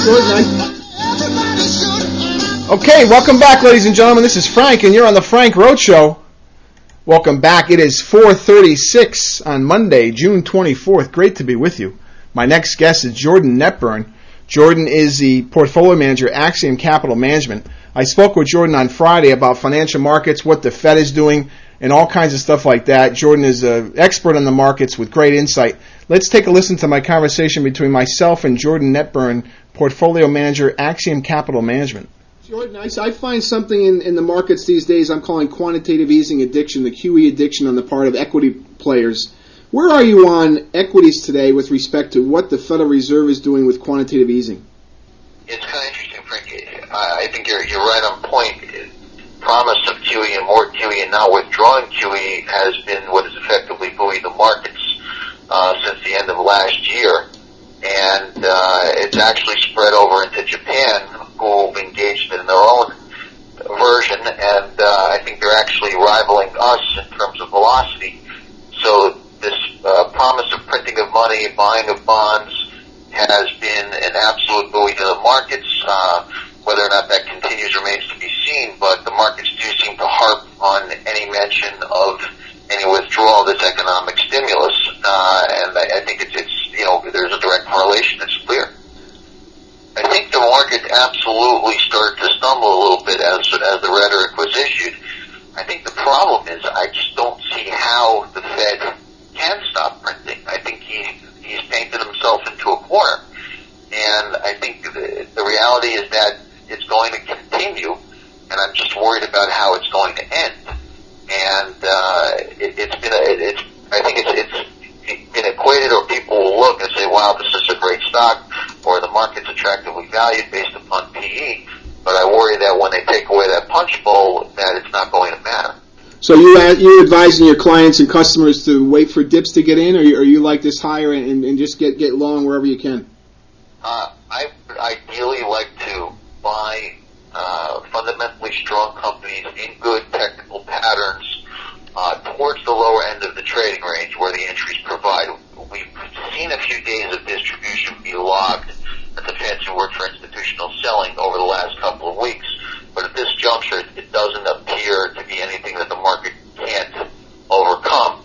Okay, welcome back, ladies and gentlemen. This is Frank, and you're on the Frank Roach Show. Welcome back. It is 4:36 on Monday, June 24th. Great to be with you. My next guest is Jordan Netburn. Jordan is the portfolio manager at Axiom Capital Management. I spoke with Jordan on Friday about financial markets, what the Fed is doing, and all kinds of stuff like that. Jordan is an expert on the markets with great insight. Let's take a listen to my conversation between myself and Jordan Netburn, portfolio manager, Axiom Capital Management. Jordan, I find something in the markets these days I'm calling quantitative easing addiction, the QE addiction on the part of equity players. Where are you on equities today with respect to what the Federal Reserve is doing with quantitative easing? It's kind of interesting, Frank. I think you're right on point. Promise of QE and more QE and now withdrawing QE has been what has effectively buoyed the markets since the end of last year. And it's actually spread over into Japan, who engaged in their own version, and I think they're actually rivaling us in terms of velocity. So this promise of printing of money, buying of bonds, has been an absolute buoy to the markets. Whether or not that continues remains to be seen, but the markets do seem to harp on any mention of any withdrawal of this economic stimulus, and I think it's there's a direct correlation. It's clear. I think the market absolutely started to stumble a little bit as the rhetoric was issued. I think the problem is I just don't see how the Fed can stop printing. I think he's painted himself into a corner, and I think the reality is that it's going to continue, and I'm just worried about how it's going to end. And it's been equated, or people will look and say, wow, this is a great stock, or the market's attractively valued based upon PE, but I worry that when they take away that punch bowl, that it's not going to matter. So you're advising your clients and customers to wait for dips to get in, or you like this higher and just get long wherever you can? I would ideally like to buy fundamentally strong companies in good technical patterns towards the lower end of the trading range where the entries provide. We've seen a few days of distribution be logged. That's a fancy word for institutional selling over the last couple of weeks. But at this juncture, it doesn't appear to be anything that the market can't overcome.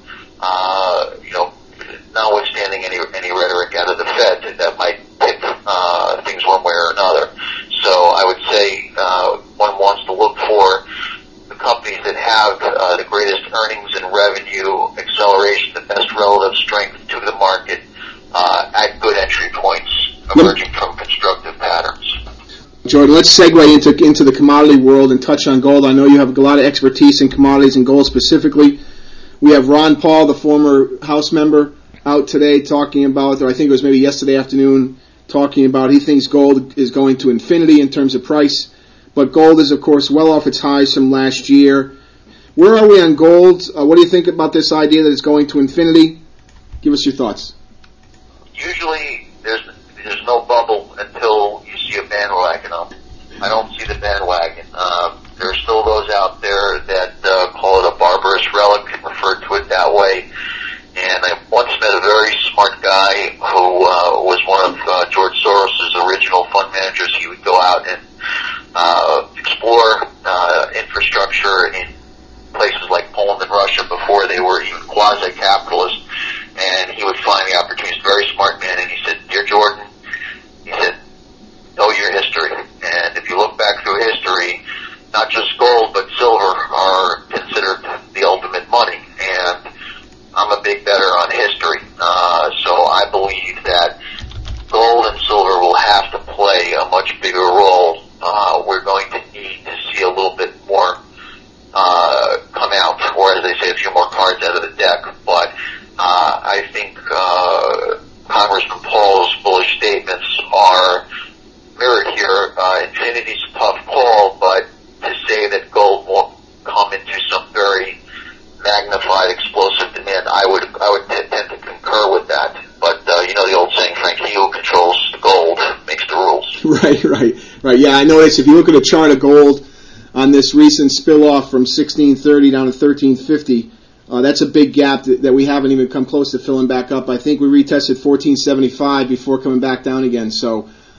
Notwithstanding any rhetoric out of the Fed that might tip things one way or another. So I would say one wants to look for the companies that have the greatest earnings and revenue acceleration, the best relative strength to the market at good entry points, emerging from constructive patterns. Jordan, let's segue into the commodity world and touch on gold. I know you have a lot of expertise in commodities and gold specifically. We have Ron Paul, the former House member, out today talking about, or I think it was maybe yesterday afternoon, talking about he thinks gold is going to infinity in terms of price. But gold is, of course, well off its highs from last year. Where are we on gold? What do you think about this idea that it's going to infinity? Give us your thoughts. Usually, there's no bubble until you see a bandwagon up. I don't see the bandwagon. There are still those out there that call it a barbarous relic, refer to it that way. And I once met a very smart guy who was one of George Soros' original fund managers. He would go out and explore infrastructure in places like Poland and Russia before they were even quasi-capitalist, and he would find the opportunities. Very smart man, and he said, "Dear Jordan," he said, "know your history, and if you look back through history, not just gold but silver are considered the ultimate money, and I'm a big bettor on history, so I believe that gold and silver will have to play a much bigger role. We're going to need to see a little bit more come out, or as they say, a few more cards out of the deck. But I think Congressman Paul's bullish statements are mirrored here. Infinity's a tough call, but to say that gold won't come into some very magnified, explosive demand, I would tend to concur with that. But you know the old saying, Frank, he who controls the gold makes the rules. Right. Yeah, I noticed if you look at a chart of gold on this recent spill-off from 1630 down to 1350, that's a big gap that we haven't even come close to filling back up. I think we retested 1475 before coming back down again. So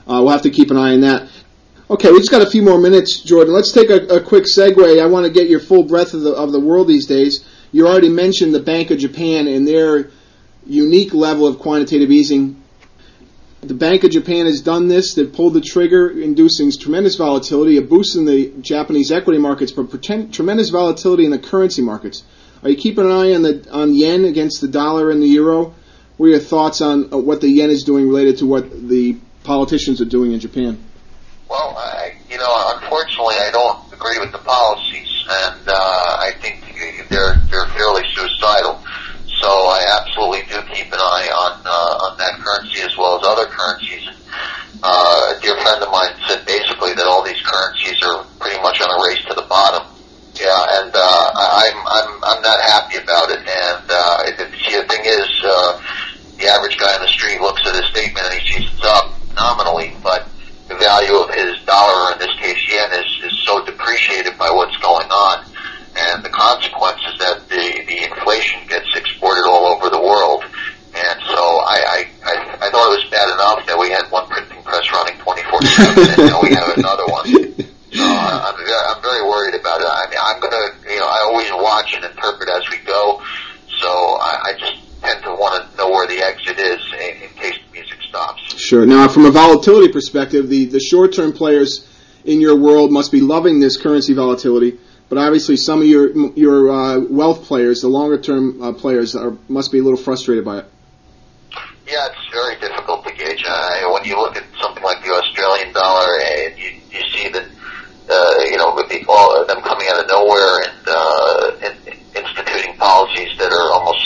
we'll have to keep an eye on that. Okay, we just got a few more minutes, Jordan. Let's take a quick segue. I want to get your full breadth of the world these days. You already mentioned the Bank of Japan and their unique level of quantitative easing. The Bank of Japan has done this. They've pulled the trigger, inducing tremendous volatility, a boost in the Japanese equity markets, but tremendous volatility in the currency markets. Are you keeping an eye on yen against the dollar and the euro? What are your thoughts on what the yen is doing related to what the politicians are doing in Japan? Well, unfortunately, I don't agree with the policies, and I think they're fairly suicidal. So I absolutely do keep an eye on that currency as well as other currencies. A dear friend of mine said basically that all these currencies are pretty much on a race to the bottom. Yeah, and I'm not happy about it. And the thing is, the average guy on the street looks at his statement and he sees it's up nominally, but the value of his dollar, or in this case yen, is so depreciated by what's going on. And the consequence is that the inflation gets exported all over the world. And so I thought it was bad enough that we had one printing press running 24/7, and now we have another one. So I'm very worried about it. I mean, I'm gonna, I always watch and interpret as we go. So I just tend to want to know where the exit is in case the music stops. Sure. Now, from a volatility perspective, the short-term players in your world must be loving this currency volatility. But obviously, some of your wealth players, the longer-term players, must be a little frustrated by it. Yeah, it's very difficult to gauge. When you look at something like the Australian dollar, and you see that, with all them coming out of nowhere and instituting policies that are almost,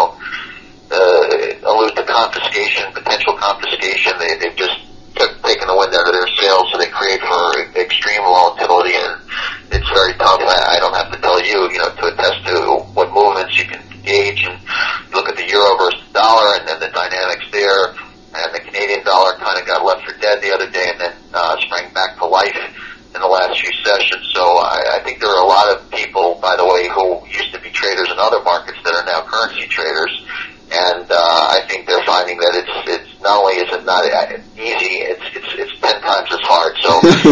allude to confiscation, potential confiscation. They've just taken the wind out of their sails, so they create for extreme volatility, and it's very tough. I don't have to tell you, to attest to what movements you can gauge, and look at the euro versus the dollar, and then the dynamics there, and the Canadian dollar kind of got left for dead the other day, and then sprang back to life in the last few sessions. So I think there are a lot of people, by the way, who used to be traders in other markets that are now currency traders, and I think they're finding that it's not only is it not easy, it's 10 times as hard. So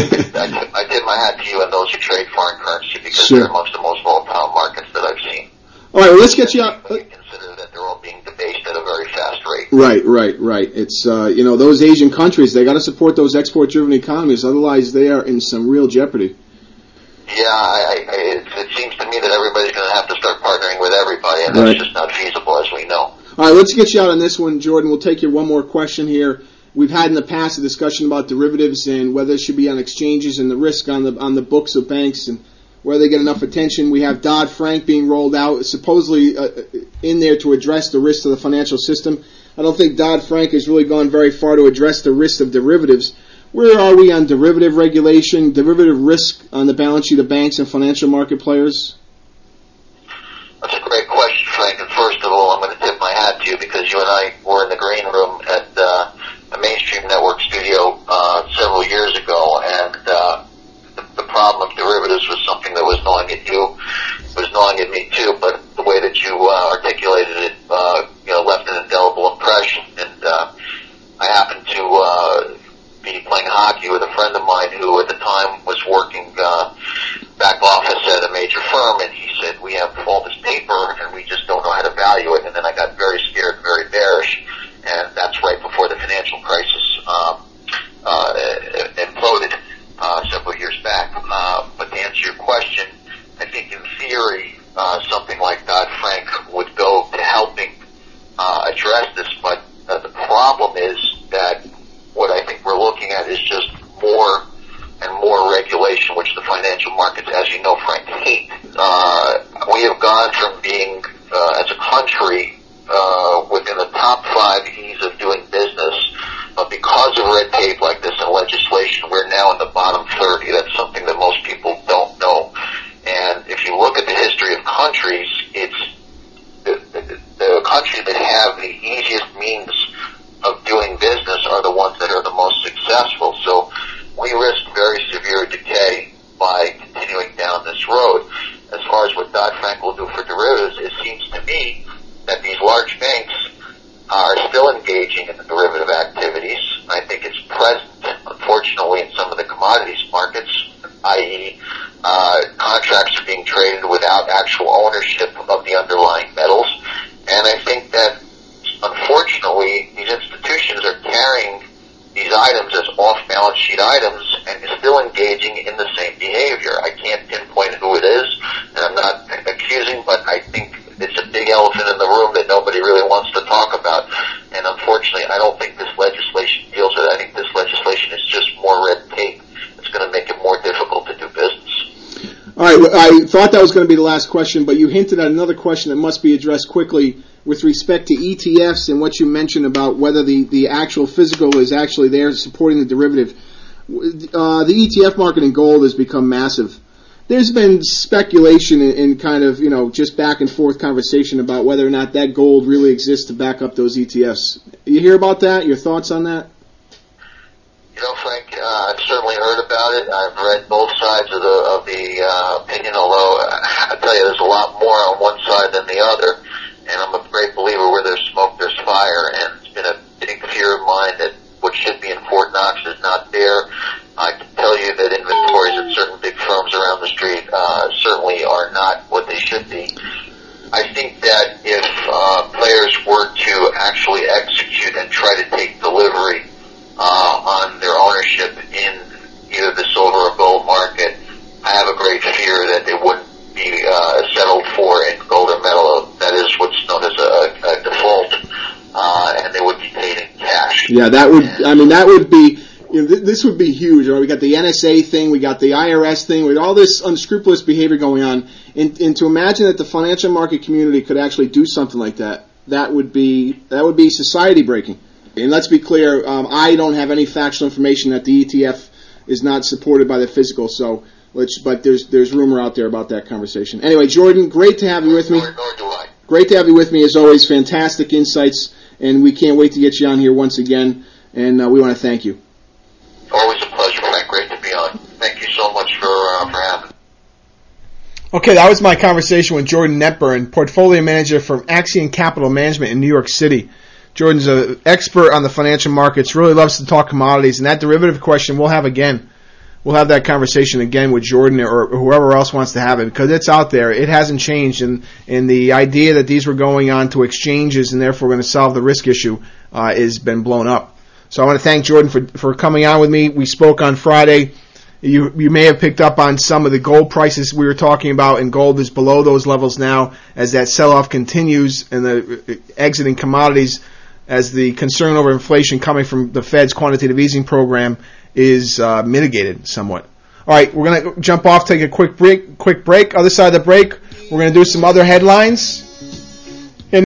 I tip my hat to you and those who trade foreign currency, because they're amongst the most volatile markets that I've seen. All right, well, let's get you out. Consider that they're all being debased at a very fast rate. Right. It's those Asian countries, they got to support those export-driven economies, otherwise they are in some real jeopardy. Yeah, it seems to me that everybody's going to have to start partnering with everybody, and that's just not feasible, as we know. All right, let's get you out on this one, Jordan. We'll take you one more question here. We've had in the past a discussion about derivatives and whether it should be on exchanges and the risk on the books of banks and whether they get enough attention. We have Dodd-Frank being rolled out, supposedly in there to address the risks of the financial system. I don't think Dodd-Frank has really gone very far to address the risks of derivatives. Where are we on derivative regulation, derivative risk on the balance sheet of banks and financial market players? That's a great question, Frank. And first of all, I'm going to tip my hat to you, because you and I were in the green room at a mainstream network studio several years ago, and the problem of derivatives was something that was gnawing at you, was gnawing at me too. But the way that you articulated it, left an indelible impression. And I happened to be playing hockey with a friend of mine who at the time was working back office at a major firm, and he said, we have all this paper and we just don't know how to value it. And then I got very scared, very bearish, and that's right before the financial crisis imploded several years back. But to answer your question, I think in theory something like Dodd-Frank would go to helping address this, but the problem is that what I think we're looking at is just more and more regulation, which the financial markets, as you know, Frank, hate. We have gone from being, as a country, within the top 5 E's of doing business, but because of red tape like this and legislation, we're now in the bottom 30. That's something that most people don't know. And if you look at the history of countries, it's the countries that have the easiest means of doing business are the ones that are the most successful. So we risk very severe decay by continuing down this road. As far as what Dodd-Frank will do for derivatives, it seems to me that these large banks are still engaging in the derivative activities. I think it's present commodities markets, i.e., contracts are being traded without actual ownership of the underlying metals. And I think that, unfortunately, these institutions are carrying these items as off-balance sheet items and still engaging in the same behavior. I can't pinpoint who it is, and I'm not accusing, but I think it's a big elephant in the room that nobody really wants to talk about. And unfortunately, I don't think this legislation deals with it. I think this legislation is just more red tape. It's going to make it more difficult to do business. All right, I thought that was going to be the last question, but you hinted at another question that must be addressed quickly with respect to ETFs and what you mentioned about whether the actual physical is actually there supporting the derivative. The ETF market in gold has become massive. There's been speculation and kind of, just back and forth conversation about whether or not that gold really exists to back up those ETFs. You hear about that? Your thoughts on that? Frank, I've certainly heard about it. I've read both sides of the opinion, although I tell you there's a lot more on one side than the other. And I'm a great believer where there's smoke, there's fire, and it's been a big fear of mine that what should be in Fort Knox is not there. I can tell you that inventories at certain big firms around the street certainly are not what they should be. I think that if players were to actually execute and try to take delivery on their ownership in either the silver or gold market, I have a great fear that they wouldn't be settled for in gold or metal. That is what's known as a default, and they would be paid in cash. Yeah, that would be, this would be huge. Right? We got the NSA thing, we got the IRS thing, with all this unscrupulous behavior going on, and to imagine that the financial market community could actually do something like that, that would be society breaking. And let's be clear, I don't have any factual information that the ETF is not supported by the physical, but there's rumor out there about that conversation. Anyway, Jordan, great to have you with me. Nor do I. Great to have you with me as always. Fantastic insights, and we can't wait to get you on here once again. And we want to thank you. Always a pleasure, Frank. Great to be on. Thank you so much for having me. Okay, that was my conversation with Jordan Netburn, portfolio manager from Axion Capital Management in New York City. Jordan's an expert on the financial markets, really loves to talk commodities, and that derivative question we'll have again. We'll have that conversation again with Jordan or whoever else wants to have it, because it's out there. It hasn't changed, and the idea that these were going on to exchanges and therefore going to solve the risk issue has been blown up. So I want to thank Jordan for coming on with me. We spoke on Friday. You may have picked up on some of the gold prices we were talking about, and gold is below those levels now as that sell-off continues and the exiting commodities as the concern over inflation coming from the Fed's quantitative easing program is mitigated somewhat. All right, we're going to jump off, take a quick break. Other side of the break, we're going to do some other headlines.